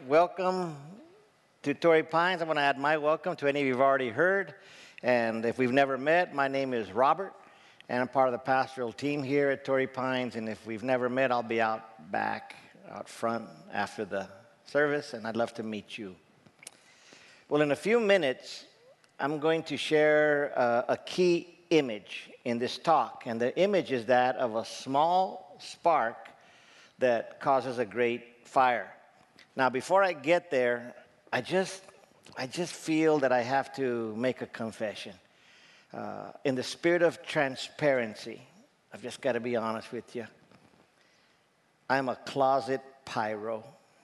welcome to Torrey Pines. I want to add my welcome to any of you who've already heard. And if we've never met, my name is Robert, and I'm part of the pastoral team here at Torrey Pines. And if we've never met, I'll be out front after the service, and I'd love to meet you. Well, in a few minutes, I'm going to share a key image in this talk. And the image is that of a small spark that causes a great fire. Now, before I get there, I just feel that I have to make a confession. In the spirit of transparency, I've just got to be honest with you. I'm a closet pyro.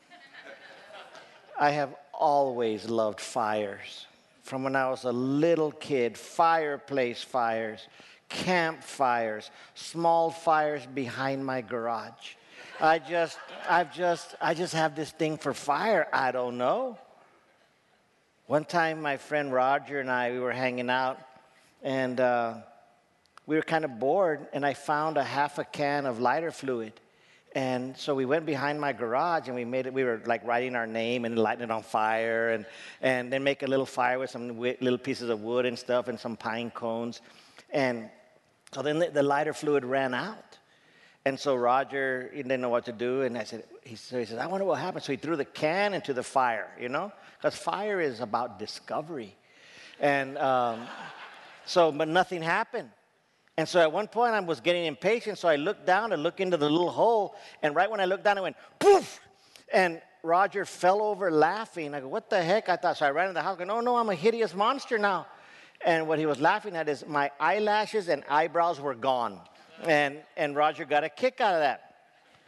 I have always loved fires. From when I was a little kid, fireplace fires, campfires, small fires behind my garage. I just have this thing for fire. I don't know. One time, my friend Roger and we were hanging out, and we were kind of bored, and I found a half a can of lighter fluid. And so we went behind my garage, and we were like writing our name and lighting it on fire, and then make a little fire with some little pieces of wood and stuff and some pine cones. And so then the lighter fluid ran out. And so Roger, he didn't know what to do, and he said, I wonder what happened. So he threw the can into the fire, because fire is about discovery. And but nothing happened. And so at one point I was getting impatient, so I looked down to look into the little hole, and right when I looked down, it went poof, and Roger fell over laughing. I go, what the heck? I thought, so I ran in the house going, oh no, I'm a hideous monster now. And what he was laughing at is my eyelashes and eyebrows were gone. And Roger got a kick out of that.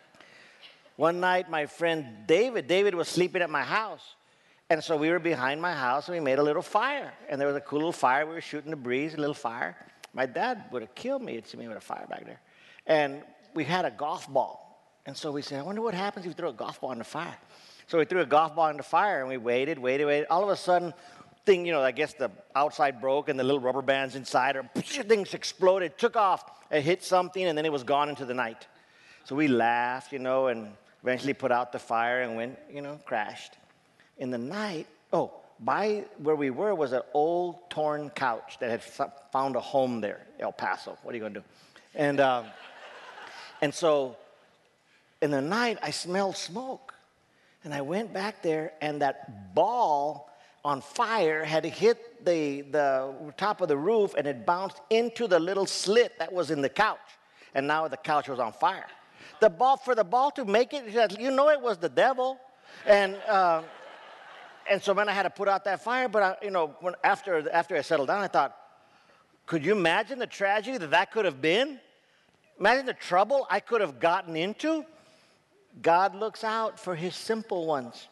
One night, my friend David was sleeping at my house. And so we were behind my house, and we made a little fire. And there was a cool little fire. We were shooting the breeze, a little fire. My dad would have killed me. It's me with a fire back there. And we had a golf ball. And so we said, I wonder what happens if you throw a golf ball in the fire. So we threw a golf ball in the fire, and we waited. All of a sudden, I guess the outside broke, and the little rubber bands inside, things exploded, took off, it hit something, and then it was gone into the night. So we laughed, and eventually put out the fire and went, crashed. In the night, by where we were was an old torn couch that had found a home there, El Paso. What are you going to do? And so in the night, I smelled smoke. And I went back there, and that ball on fire had hit the top of the roof, and it bounced into the little slit that was in the couch. And now the couch was on fire. For the ball to make it, it was the devil. And so then I had to put out that fire. But after I settled down, I thought, could you imagine the tragedy that could have been? Imagine the trouble I could have gotten into. God looks out for his simple ones.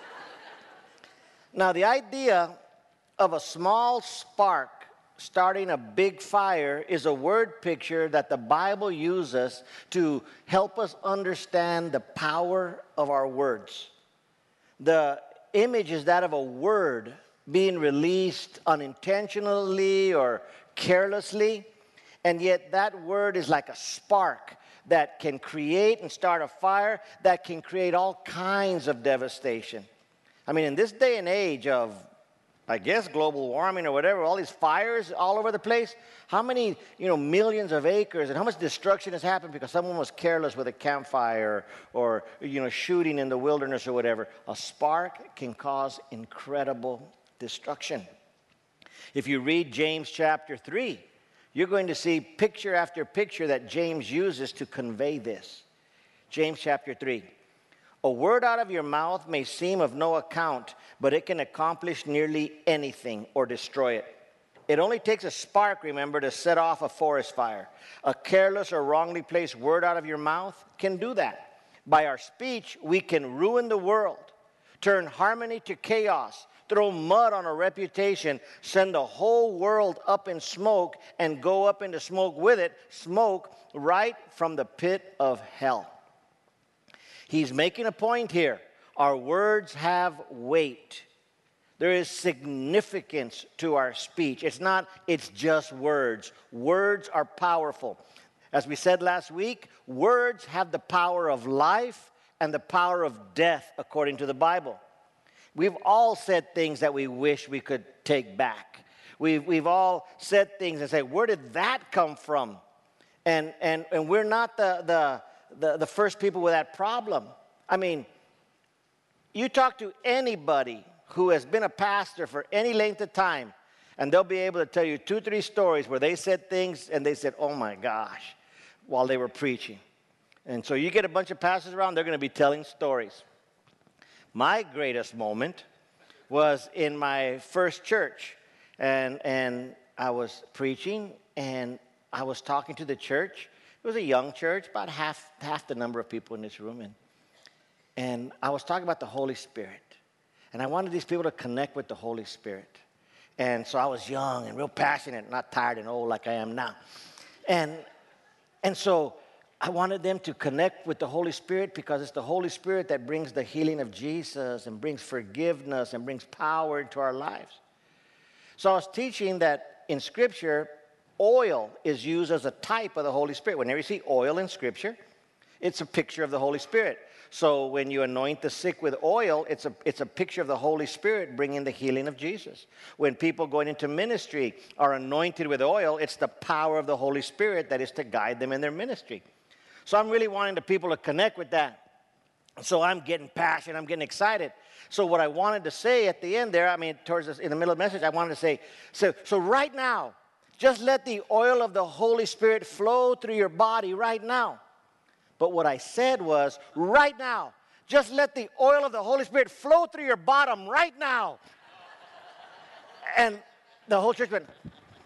Now, the idea of a small spark starting a big fire is a word picture that the Bible uses to help us understand the power of our words. The image is that of a word being released unintentionally or carelessly, and yet that word is like a spark that can create and start a fire that can create all kinds of devastation. I mean, in this day and age of, I guess, global warming or whatever, all these fires all over the place, how many, millions of acres and how much destruction has happened because someone was careless with a campfire or shooting in the wilderness or whatever. A spark can cause incredible destruction. If you read James chapter 3, you're going to see picture after picture that James uses to convey this. James chapter 3. A word out of your mouth may seem of no account, but it can accomplish nearly anything or destroy it. It only takes a spark, remember, to set off a forest fire. A careless or wrongly placed word out of your mouth can do that. By our speech, we can ruin the world, turn harmony to chaos, throw mud on a reputation, send the whole world up in smoke, and go up into smoke with it, smoke right from the pit of hell. He's making a point here. Our words have weight. There is significance to our speech. It's just words. Words are powerful. As we said last week, words have the power of life and the power of death according to the Bible. We've all said things that we wish we could take back. We've all said things and say, where did that come from? And we're not the first people with that problem. I mean, you talk to anybody who has been a pastor for any length of time, and they'll be able to tell you 2, 3 stories where they said things and they said, oh my gosh, while they were preaching. And so you get a bunch of pastors around, they're going to be telling stories. My greatest moment was in my first church, and I was preaching, and I was talking to the church. It was a young church, about half the number of people in this room, and I was talking about the Holy Spirit, and I wanted these people to connect with the Holy Spirit. And so I was young and real passionate, not tired and old like I am now. And so I wanted them to connect with the Holy Spirit because it's the Holy Spirit that brings the healing of Jesus and brings forgiveness and brings power into our lives. So I was teaching that in Scripture, oil is used as a type of the Holy Spirit. Whenever you see oil in Scripture, it's a picture of the Holy Spirit. So when you anoint the sick with oil, it's a picture of the Holy Spirit bringing the healing of Jesus. When people going into ministry are anointed with oil, it's the power of the Holy Spirit that is to guide them in their ministry. So I'm really wanting the people to connect with that. So I'm getting passionate, I'm getting excited. So what I wanted to say at the end there, in the middle of the message, I wanted to say, so right now, just let the oil of the Holy Spirit flow through your body right now. But what I said was, right now, just let the oil of the Holy Spirit flow through your bottom right now. And the whole church went,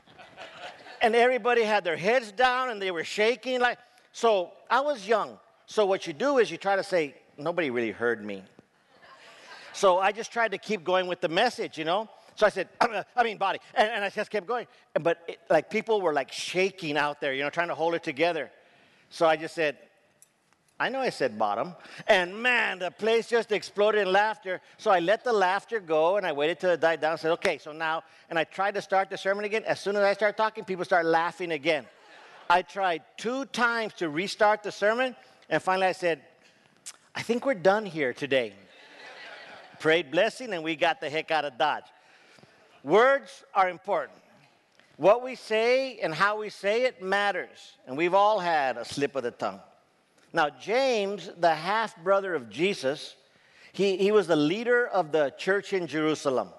and everybody had their heads down and they were shaking. So I was young. So what you do is you try to say, nobody really heard me. So I just tried to keep going with the message, So I said, body. And I just kept going. But people were shaking out there, trying to hold it together. So I just said, I know I said bottom. And man, the place just exploded in laughter. So I let the laughter go and I waited till it died down and said, okay, so now, and I tried to start the sermon again. As soon as I started talking, people started laughing again. I tried 2 times to restart the sermon. And finally I said, I think we're done here today. Prayed blessing and we got the heck out of Dodge. Words are important. What we say and how we say it matters. And we've all had a slip of the tongue. Now, James, the half-brother of Jesus, he was the leader of the church in Jerusalem.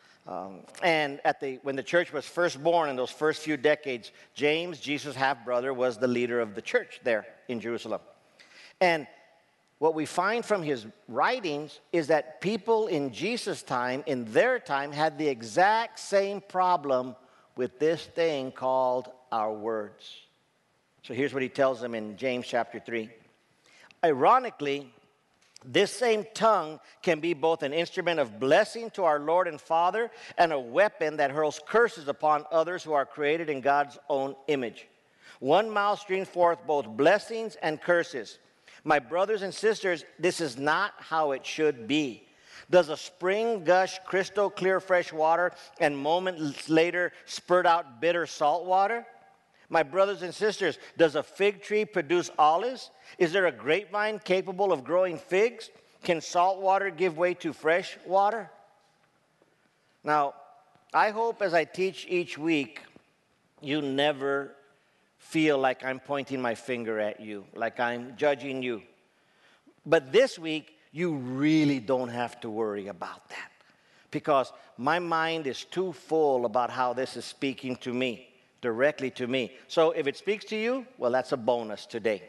And when the church was first born in those first few decades, James, Jesus' half-brother, was the leader of the church there in Jerusalem. And what we find from his writings is that people in Jesus' time, in their time, had the exact same problem with this thing called our words. So here's what he tells them in James chapter 3. Ironically, this same tongue can be both an instrument of blessing to our Lord and Father and a weapon that hurls curses upon others who are created in God's own image. One mouth streams forth both blessings and curses. My brothers and sisters, this is not how it should be. Does a spring gush crystal clear fresh water and moments later spurt out bitter salt water? My brothers and sisters, does a fig tree produce olives? Is there a grapevine capable of growing figs? Can salt water give way to fresh water? Now, I hope as I teach each week, you never feel like I'm pointing my finger at you, like I'm judging you. But this week, you really don't have to worry about that because my mind is too full about how this is speaking to me. Directly to me. So if it speaks to you, well, that's a bonus today.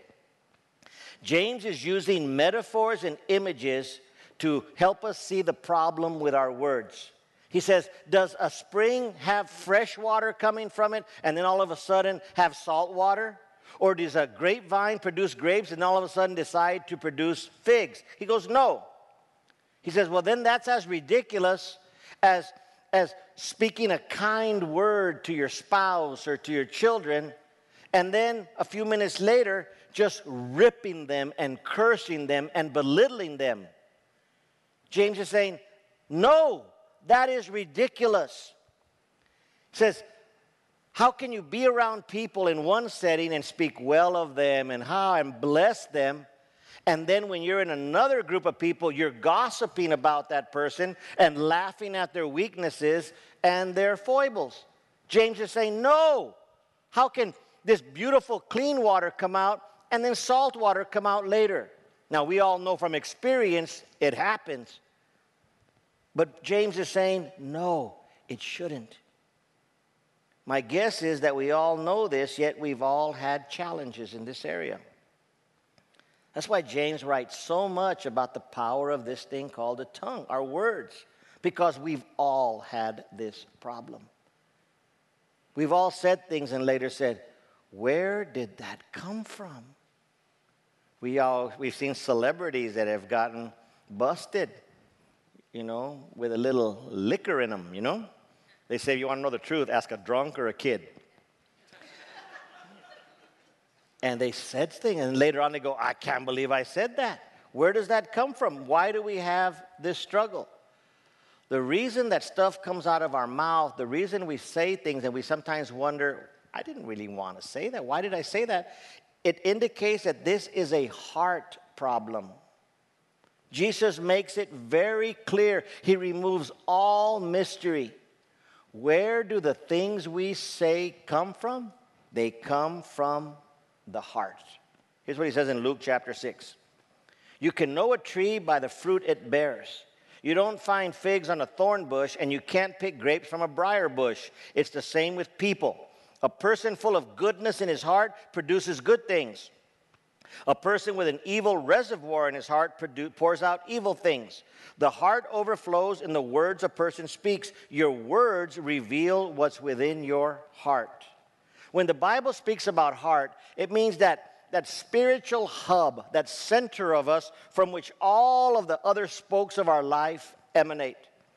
James is using metaphors and images to help us see the problem with our words. He says, does a spring have fresh water coming from it and then all of a sudden have salt water? Or does a grapevine produce grapes and all of a sudden decide to produce figs? He goes, no. He says, well, then that's as ridiculous as speaking a kind word to your spouse or to your children, and then a few minutes later, just ripping them and cursing them and belittling them. James is saying, no, that is ridiculous. He says, how can you be around people in one setting and speak well of them and bless them, And then when you're in another group of people, you're gossiping about that person and laughing at their weaknesses and their foibles. James is saying, no. How can this beautiful clean water come out and then salt water come out later? Now, we all know from experience it happens. But James is saying, no, it shouldn't. My guess is that we all know this, yet we've all had challenges in this area. That's why James writes so much about the power of this thing called the tongue, our words, because we've all had this problem. We've all said things and later said, where did that come from? We've seen celebrities that have gotten busted, with a little liquor in them, They say, if you want to know the truth, ask a drunk or a kid. And they said things, and later on they go, I can't believe I said that. Where does that come from? Why do we have this struggle? The reason that stuff comes out of our mouth, the reason we say things and we sometimes wonder, I didn't really want to say that. Why did I say that? It indicates that this is a heart problem. Jesus makes it very clear. He removes all mystery. Where do the things we say come from? They come from the heart. Here's what he says in Luke chapter 6. You can know a tree by the fruit it bears. You don't find figs on a thorn bush, and you can't pick grapes from a briar bush. It's the same with people. A person full of goodness in his heart produces good things. A person with an evil reservoir in his heart pours out evil things. The heart overflows in the words a person speaks. Your words reveal what's within your heart. When the Bible speaks about heart, it means that spiritual hub, that center of us from which all of the other spokes of our life emanate.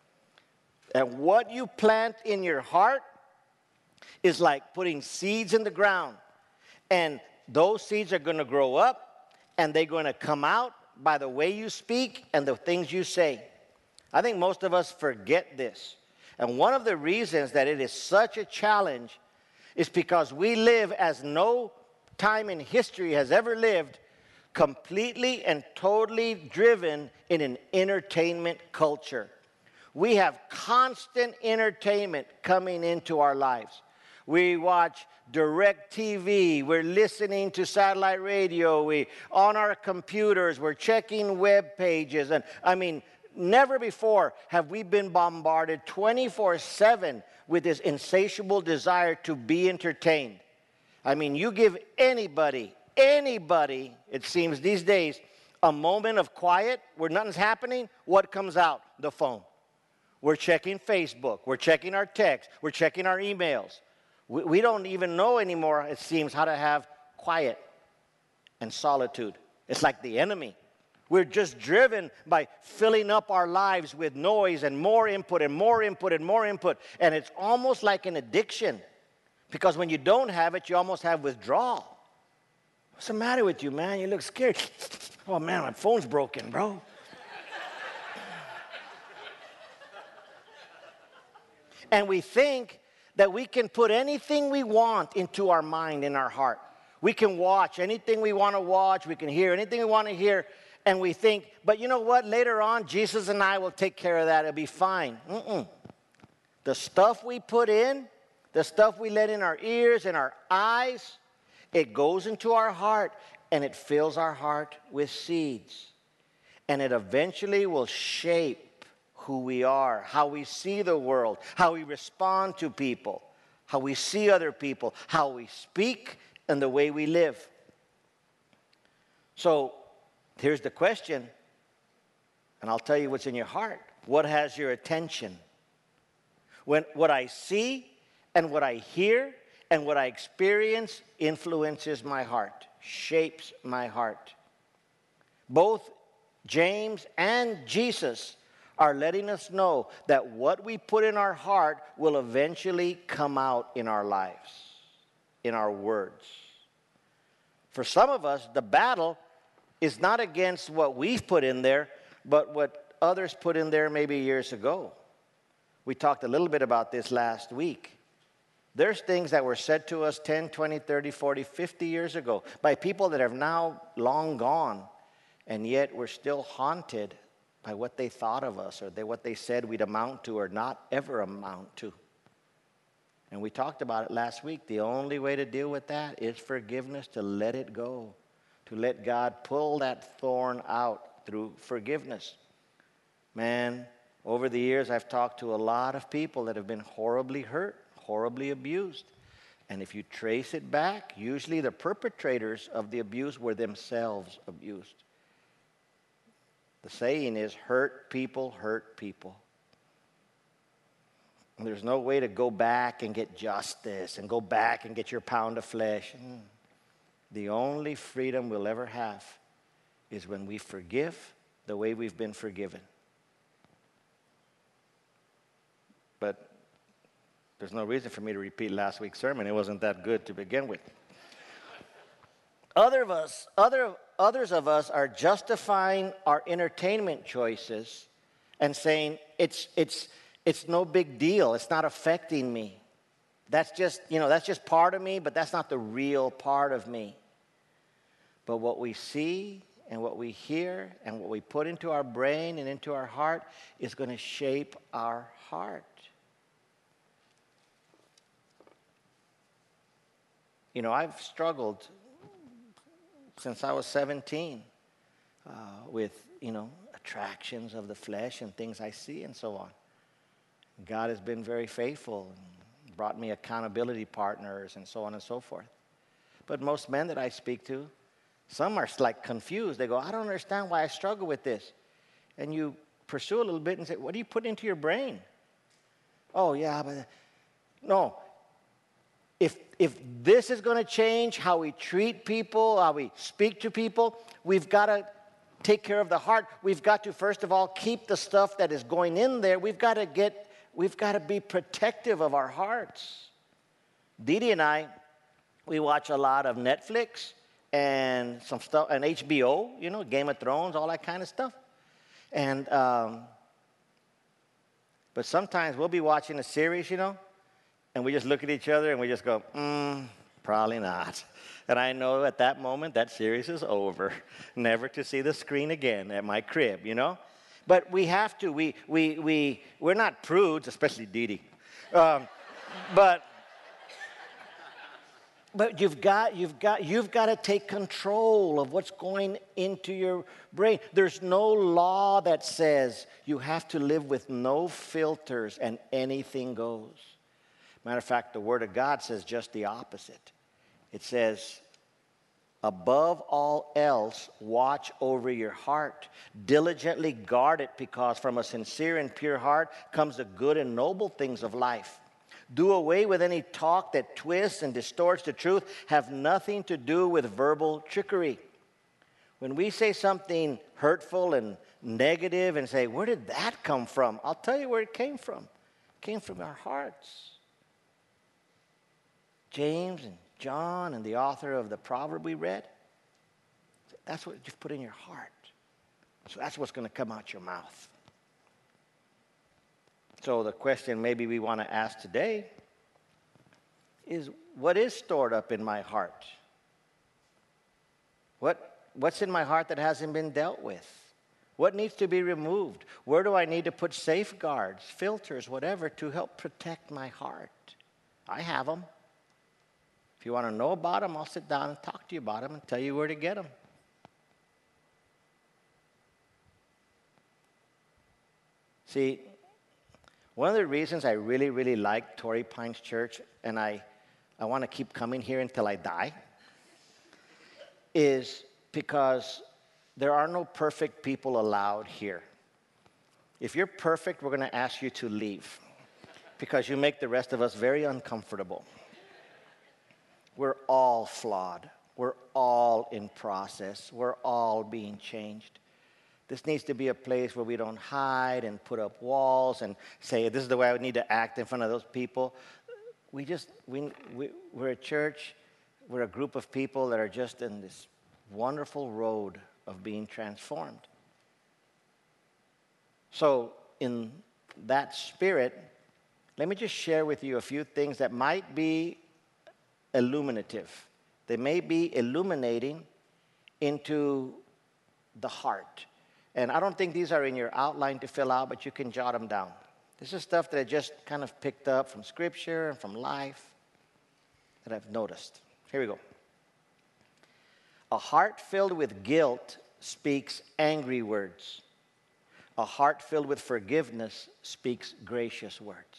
And what you plant in your heart is like putting seeds in the ground. And those seeds are going to grow up, and they're going to come out by the way you speak and the things you say. I think most of us forget this. And one of the reasons that it is such a challenge is because we live as no time in history has ever lived, completely and totally driven in an entertainment culture. We have constant entertainment coming into our lives. We watch DirecTV, we're listening to satellite radio, on our computers, we're checking web pages. And never before have we been bombarded 24/7 with this insatiable desire to be entertained. You give anybody, it seems these days, a moment of quiet where nothing's happening, what comes out? The phone. We're checking Facebook, we're checking our texts, we're checking our emails. We don't even know anymore, it seems, how to have quiet and solitude. It's like the enemy. We're just driven by filling up our lives with noise and more input and more input and more input. And it's almost like an addiction. Because when you don't have it, you almost have withdrawal. What's the matter with you, man? You look scared. Oh, man, my phone's broken, bro. And we think that we can put anything we want into our mind, in our heart. We can watch anything we want to watch. We can hear anything we want to hear. And we think, but you know what? Later on, Jesus and I will take care of that. It'll be fine. The stuff we put in, the stuff we let in our ears and our eyes, it goes into our heart, and it fills our heart with seeds. And it eventually will shape who we are, how we see the world, how we respond to people, how we see other people, how we speak, and the way we live. So here's the question, and I'll tell you what's in your heart. What has your attention? When what I see and what I hear and what I experience influences my heart, shapes my heart. Both James and Jesus are letting us know that what we put in our heart will eventually come out in our lives, in our words. For some of us, the battle is not against what we've put in there, but what others put in there maybe years ago. We talked a little bit about this last week. There's things that were said to us 10, 20, 30, 40, 50 years ago by people that have now long gone. And yet we're still haunted by what they thought of us or what they said we'd amount to or not ever amount to. And we talked about it last week. The only way to deal with that is forgiveness, to let it go, to let God pull that thorn out through forgiveness. Man, over the years, I've talked to a lot of people that have been horribly hurt, horribly abused. And if you trace it back, usually the perpetrators of the abuse were themselves abused. The saying is, hurt people hurt people. And there's no way to go back and get justice and go back and get your pound of flesh. The only freedom we'll ever have is when we forgive the way we've been forgiven. But there's no reason for me to repeat last week's sermon. It wasn't that good to begin with. Others of us are justifying our entertainment choices and saying it's no big deal. It's not affecting me. That's just part of me, but that's not the real part of me. But what we see and what we hear and what we put into our brain and into our heart is going to shape our heart. I've struggled since I was 17 with, attractions of the flesh and things I see and so on. God has been very faithful and brought me accountability partners and so on and so forth. But most men that I speak to, some are like confused. They go, I don't understand why I struggle with this. And you pursue a little bit and say, what do you put into your brain? Oh, yeah, but no. If this is going to change how we treat people, how we speak to people, we've got to take care of the heart. We've got to, first of all, keep the stuff that is going in there. We've got to be protective of our hearts. Dee Dee and I, we watch a lot of Netflix and some stuff, and HBO, Game of Thrones, all that kind of stuff. And but sometimes we'll be watching a series, and we just look at each other and we just go, probably not. And I know at that moment that series is over, never to see the screen again at my crib, But we have to. We're not prudes, especially Dee Dee. But you've got to take control of what's going into your brain. There's no law that says you have to live with no filters and anything goes. Matter of fact, the Word of God says just the opposite. It says, above all else, watch over your heart. Diligently guard it, because from a sincere and pure heart comes the good and noble things of life. Do away with any talk that twists and distorts the truth. Have nothing to do with verbal trickery. When we say something hurtful and negative and say, where did that come from? I'll tell you where it came from. It came from our hearts. James and John and the author of the proverb we read, that's what you've put in your heart. So that's what's going to come out your mouth. So the question maybe we want to ask today is, what is stored up in my heart? What's in my heart that hasn't been dealt with? What needs to be removed? Where do I need to put safeguards, filters, whatever, to help protect my heart? I have them. If you want to know about them, I'll sit down and talk to you about them and tell you where to get them. See, one of the reasons I really, really like Torrey Pines Church, and I want to keep coming here until I die, is because there are no perfect people allowed here. If you're perfect, we're going to ask you to leave, because you make the rest of us very uncomfortable. We're all flawed. We're all in process. We're all being changed. This needs to be a place where we don't hide and put up walls and say, this is the way I would need to act in front of those people. We're a church. We're a group of people that are just in this wonderful road of being transformed. So in that spirit, let me just share with you a few things that might be illuminative. They may be illuminating into the heart. And I don't think these are in your outline to fill out, but you can jot them down. This is stuff that I just kind of picked up from Scripture and from life that I've noticed. Here we go. A heart filled with guilt speaks angry words. A heart filled with forgiveness speaks gracious words.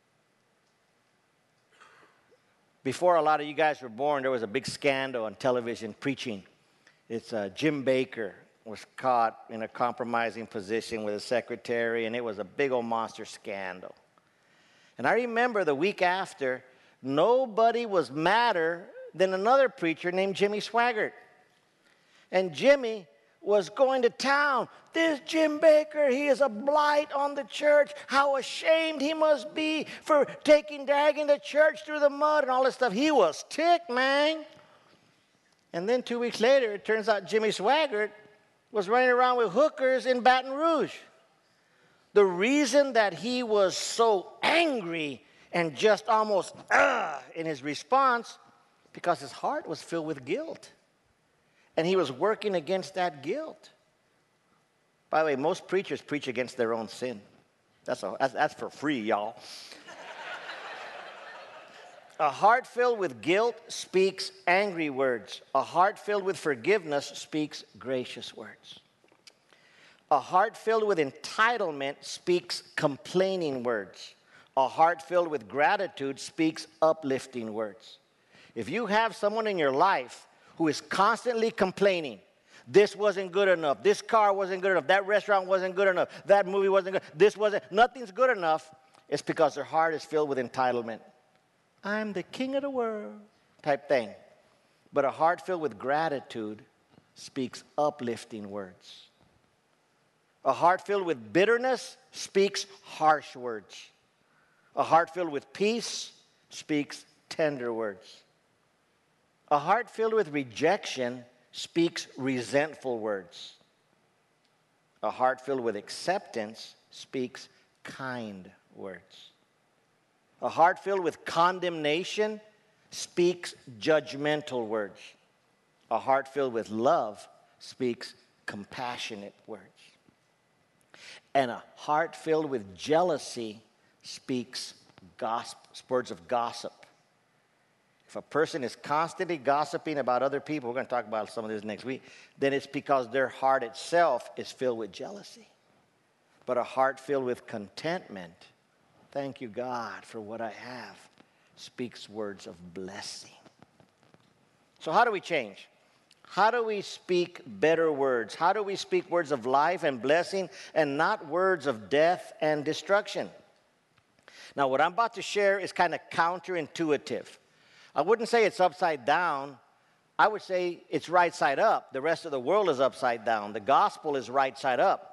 Before a lot of you guys were born, there was a big scandal on television preaching. It's Jim Bakker was caught in a compromising position with a secretary, and it was a big old monster scandal. And I remember the week after, nobody was madder than another preacher named Jimmy Swaggart. And Jimmy was going to town. This Jim Bakker, he is a blight on the church. How ashamed he must be for dragging the church through the mud and all this stuff. He was ticked, man. And then 2 weeks later, it turns out Jimmy Swaggart was running around with hookers in Baton Rouge. The reason that he was so angry and just almost in his response, because his heart was filled with guilt. And he was working against that guilt. By the way, most preachers preach against their own sin. That's for free, y'all. A heart filled with guilt speaks angry words. A heart filled with forgiveness speaks gracious words. A heart filled with entitlement speaks complaining words. A heart filled with gratitude speaks uplifting words. If you have someone in your life who is constantly complaining, this wasn't good enough, this car wasn't good enough, that restaurant wasn't good enough, that movie wasn't good, nothing's good enough, it's because their heart is filled with entitlement. I'm the king of the world type thing. But a heart filled with gratitude speaks uplifting words. A heart filled with bitterness speaks harsh words. A heart filled with peace speaks tender words. A heart filled with rejection speaks resentful words. A heart filled with acceptance speaks kind words. A heart filled with condemnation speaks judgmental words. A heart filled with love speaks compassionate words. And a heart filled with jealousy speaks words of gossip. If a person is constantly gossiping about other people, we're going to talk about some of this next week, then it's because their heart itself is filled with jealousy. But a heart filled with contentment, thank you, God, for what I have, speaks words of blessing. So how do we change? How do we speak better words? How do we speak words of life and blessing and not words of death and destruction? Now, what I'm about to share is kind of counterintuitive. I wouldn't say it's upside down. I would say it's right side up. The rest of the world is upside down. The gospel is right side up.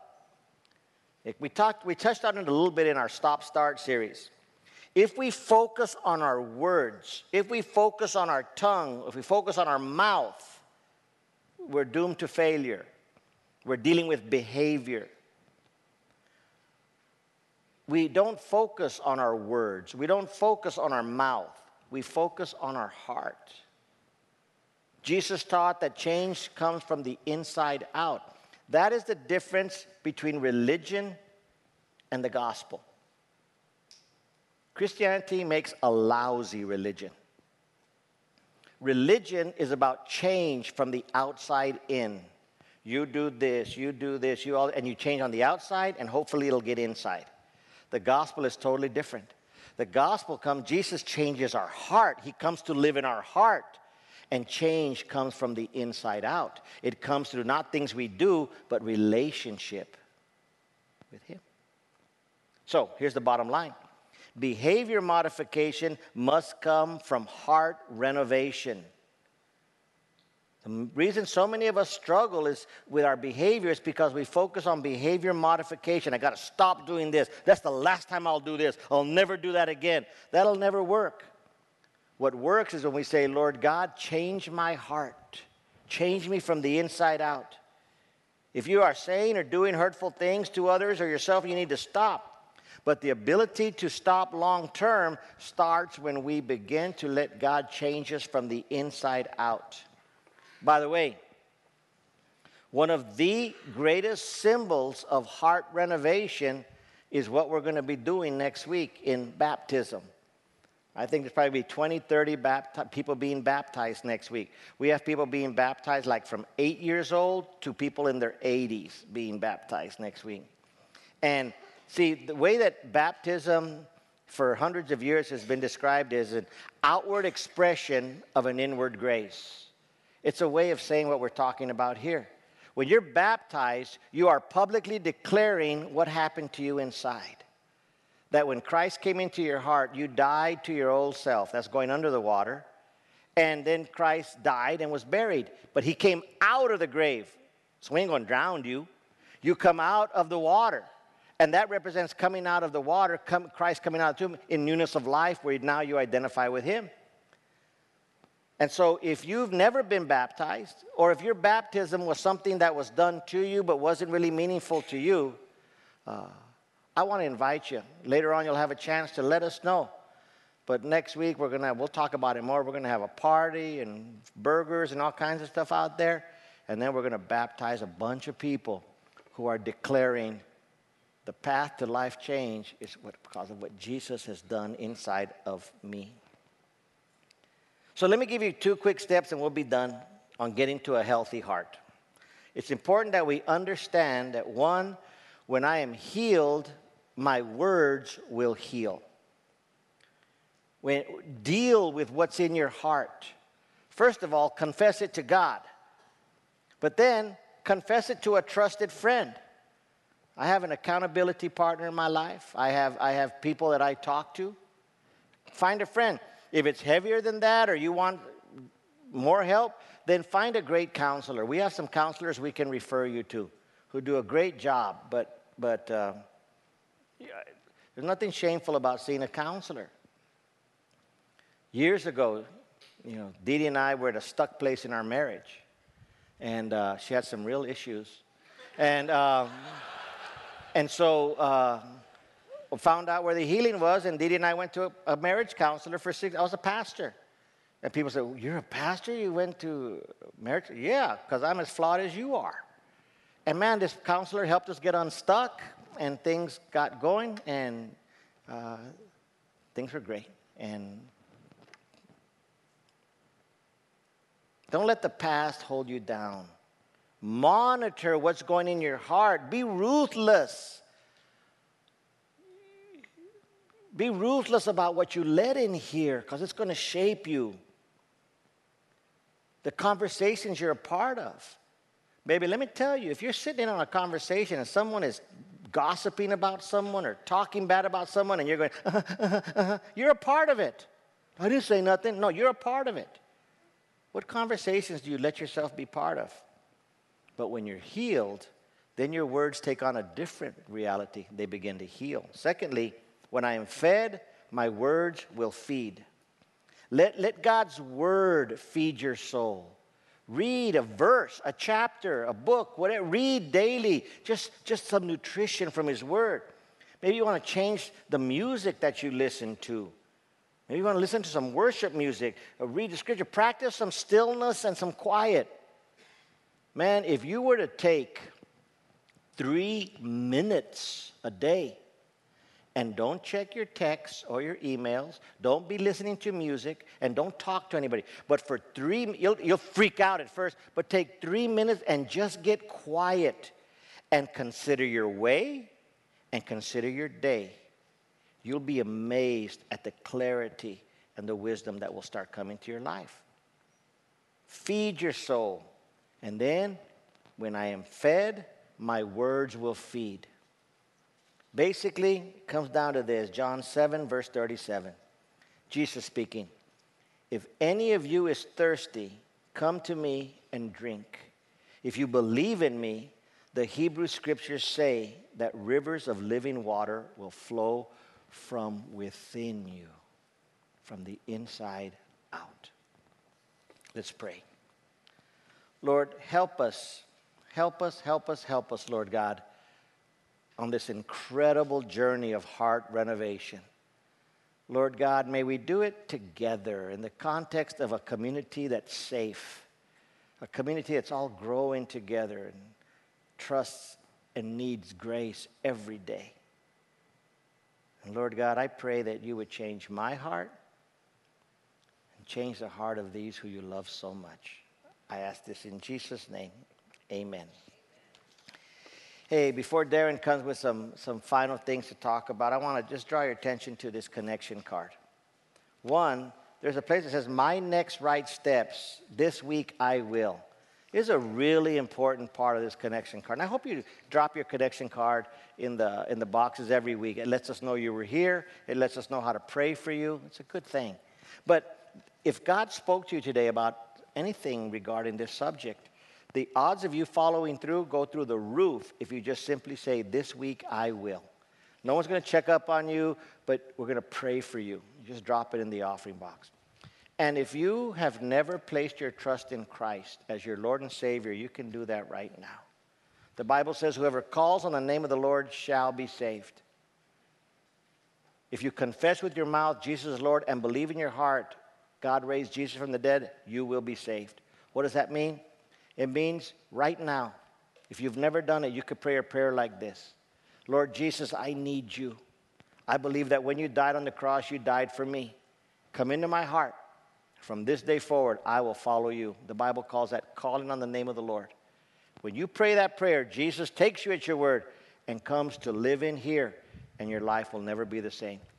We touched on it a little bit in our Stop Start series. If we focus on our words, if we focus on our tongue, if we focus on our mouth, we're doomed to failure. We're dealing with behavior. We don't focus on our words. We don't focus on our mouth. We focus on our heart. Jesus taught that change comes from the inside out. That is the difference between religion and the gospel. Christianity makes a lousy religion. Religion is about change from the outside in. You do this, and you change on the outside, and hopefully it'll get inside. The gospel is totally different. The gospel comes, Jesus changes our heart. He comes to live in our heart. And change comes from the inside out. It comes through not things we do, but relationship with Him. So, here's the bottom line. Behavior modification must come from heart renovation. The reason so many of us struggle is with our behavior is because we focus on behavior modification. I got to stop doing this. That's the last time I'll do this. I'll never do that again. That'll never work. What works is when we say, Lord God, change my heart. Change me from the inside out. If you are saying or doing hurtful things to others or yourself, you need to stop. But the ability to stop long term starts when we begin to let God change us from the inside out. By the way, One of the greatest symbols of heart renovation is what we're going to be doing next week in baptism. I think there's probably 20, 30 people being baptized next week. We have people being baptized like from 8 years old to people in their 80s being baptized next week. And see, the way that baptism for hundreds of years has been described as an outward expression of an inward grace. It's a way of saying what we're talking about here. When you're baptized, you are publicly declaring what happened to you inside. That when Christ came into your heart, you died to your old self. That's going under the water. And then Christ died and was buried. But he came out of the grave. So he ain't going to drown you. You come out of the water. And that represents coming out of the water, Christ coming out of the tomb in newness of life, where now you identify with him. And so if you've never been baptized, or if your baptism was something that was done to you but wasn't really meaningful to you, I want to invite you. Later on, you'll have a chance to let us know. But next week, we'll talk about it more. We're going to have a party and burgers and all kinds of stuff out there. And then we're going to baptize a bunch of people who are declaring the path to life change is because of what Jesus has done inside of me. So let me give you 2 quick steps and we'll be done on getting to a healthy heart. It's important that we understand that, one, when I am healed, my words will heal. Deal with what's in your heart. First of all, confess it to God. But then, confess it to a trusted friend. I have an accountability partner in my life. I have people that I talk to. Find a friend. If it's heavier than that or you want more help, then find a great counselor. We have some counselors we can refer you to who do a great job, but there's nothing shameful about seeing a counselor. Years ago, Dee Dee and I were at a stuck place in our marriage, and she had some real issues. And so found out where the healing was, and Dee Dee and I went to a marriage counselor for 6 years. I was a pastor. And people said, "You're a pastor? You went to marriage?" Yeah, because I'm as flawed as you are. And man, this counselor helped us get unstuck, and things got going, and things were great. And don't let the past hold you down. Monitor what's going in your heart. Be ruthless. Be ruthless about what you let in here, because it's going to shape you. The conversations you're a part of. Baby, let me tell you, if you're sitting in on a conversation and someone is gossiping about someone or talking bad about someone and you're going, you're a part of it. I didn't say nothing. No, you're a part of it. What conversations do you let yourself be part of? But when you're healed, then your words take on a different reality. They begin to heal. Secondly, when I am fed, my words will feed. Let God's word feed your soul. Read a verse, a chapter, a book, whatever. Read daily, just some nutrition from his word. Maybe you want to change the music that you listen to. Maybe you want to listen to some worship music, or read the scripture. Practice some stillness and some quiet. Man, if you were to take 3 minutes a day and don't check your texts or your emails, don't be listening to music, and don't talk to anybody. But for you'll freak out at first, but take 3 minutes and just get quiet and consider your way and consider your day. You'll be amazed at the clarity and the wisdom that will start coming to your life. Feed your soul. And then, when I am fed, my words will feed. Basically, it comes down to this, John 7, verse 37. Jesus speaking, "If any of you is thirsty, come to me and drink. If you believe in me, the Hebrew scriptures say that rivers of living water will flow from within you, from the inside out." Let's pray. Lord, help us, Lord God, on this incredible journey of heart renovation. Lord God, may we do it together in the context of a community that's safe, a community that's all growing together and trusts and needs grace every day. And Lord God, I pray that you would change my heart and change the heart of these who you love so much. I ask this in Jesus' name. Amen. Hey, before Darren comes with some final things to talk about, I want to just draw your attention to this connection card. One, there's a place that says, my next right steps, this week I will. It's a really important part of this connection card. And I hope you drop your connection card in the boxes every week. It lets us know you were here. It lets us know how to pray for you. It's a good thing. But if God spoke to you today about anything regarding this subject, the odds of you following through go through the roof if you just simply say, this week I will. No one's going to check up on you, but we're going to pray for you. You just drop it in the offering box. And if you have never placed your trust in Christ as your Lord and Savior, you can do that right now. The Bible says, whoever calls on the name of the Lord shall be saved. If you confess with your mouth Jesus is Lord and believe in your heart God raised Jesus from the dead, you will be saved. What does that mean? It means right now, if you've never done it, you could pray a prayer like this. Lord Jesus, I need you. I believe that when you died on the cross, you died for me. Come into my heart. From this day forward, I will follow you. The Bible calls that calling on the name of the Lord. When you pray that prayer, Jesus takes you at your word and comes to live in here, and your life will never be the same.